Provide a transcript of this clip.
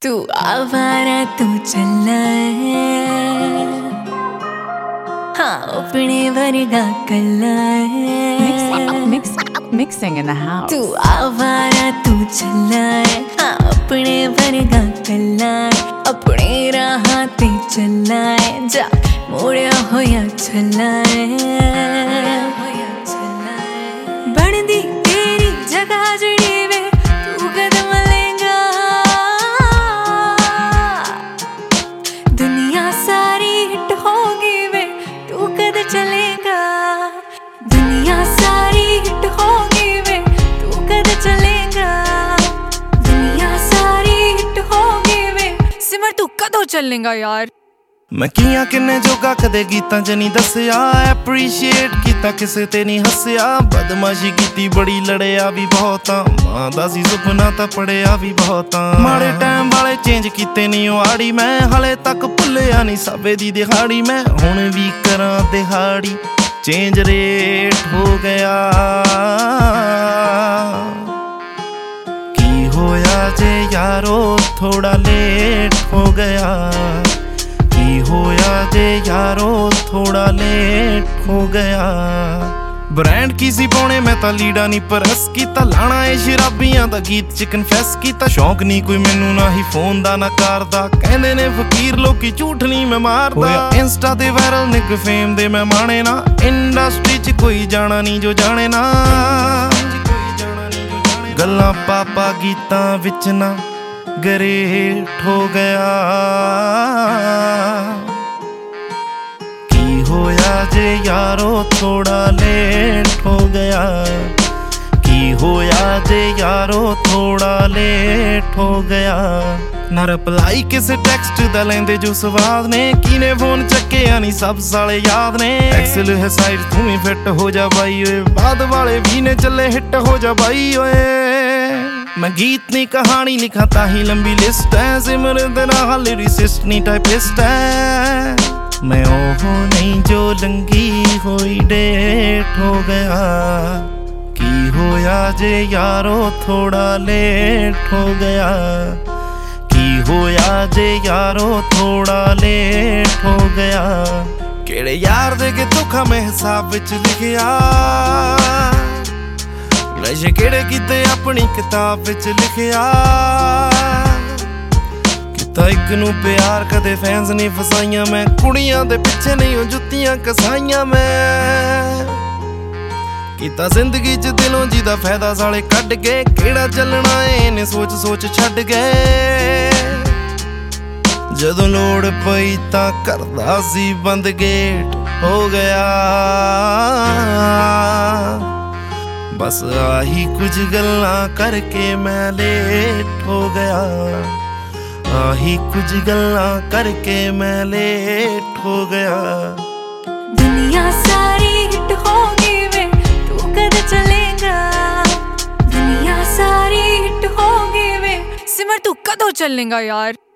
तू आवारा तू चला है, हाँ अपने वर्गा कला है। Mixing in the house. तू आवारा तू चला है, हाँ अपने वर्गा कला है। अपने राह ते चला है, जा मोड़िया होया चला है। बनदी तेरी जगह जड़ी वे तू कदम लेगा, दुनिया सारी हिट होगी वे तू कद चलेगा। दुनिया सारी हिट होगी वे तू कद चलेगा। दुनिया सारी हिट होगी वे सिमर तू कदों चलेगा यार। मैं किया किन्ने जोगा कदे गीतां च नहीं दस्सिया, एप्रीशिएट कीता किसे ते नहीं हस्सिया। बदमाशी कीती बड़ी लड़िया भी बहुत, मां दा सी सुपना तां पढ़िया भी बहुत। माड़े टाइम वाले चेंज कीते नहीं आड़ी, मैं हले तक भुल्लिया नहीं साबे दी दिहाड़ी। मैं हुण भी करां दिहाड़ी, चेंज रेट हो गया। की होया जे यारो थोड़ा लेट हो गया। होया जे यारो थोड़ा लेट हो गया। ब्रांड की सी पाने मैं तां लीड़ा नहीं परस कीता, लाना है शराबियां दा गीत च कन्फेस कीता। शौक नहीं कोई मैनू ना ही फोन दा ना कार दा, कहंदे ने फकीर लोकी झूठ नहीं मैं मारदा। इंस्टा ते वायरल निक फेम दे मैं माने ना, इंडस्ट्री च कोई जाना नहीं जो जाने ना। गल्लां पापा गीतां विच ना गरेट हो गया। की होया जे यारो थोड़ा लेट हो गया। की होया जे यारो थोड़ा लेट हो गया। ना रिप्लाई किसे टेक्स्ट दा लेंदे जो स्वाद ने, कीने फोन चक्के यानी सब साले याद ने। एक्सेल है साइड तू ही फिट हो जा बाई ओए, बाद वाले भी ने चले हिट हो जा बाई ओए। मैं गीत नहीं कहानी लिखा ताही लंबी लिस्ट है, सिमर तेरा हाल लिरिसिस्ट नहीं टाइपिस्ट है। मैं ओहो नहीं जो लंगी होई डेट हो गया। की होया जे यारो थोड़ा लेट हो गया। की होया जे यारो थोड़ा लेट हो गया। केड़े यार दे के धोखा मैं हिसाब विच लिखिया, नशे केड़े कीते अपनी किताब विच लिखिया। किता इक नू प्यार कदे फैंस नहीं फसाइयां, मैं कुड़ियां दे पिछे नहीं हो जुत्तियां कसाइयां। मैं किता जिंदगी च दिलों जिदा फायदा साले कढ के, केड़ा चलना इन्हें सोच सोच छड्ड गए। जदों लोड़ पई तां करदा सी बंद गेट हो गया। बस आही कुछ गल्लां करके मैं लेट हो गया। आही कुछ गल्लां करके मैं लेट हो गया। दुनिया सारी हिट होगी वे तू कद चलेगा। दुनिया सारी हिट होगी वे सिमर तू कदों चलेगा यार।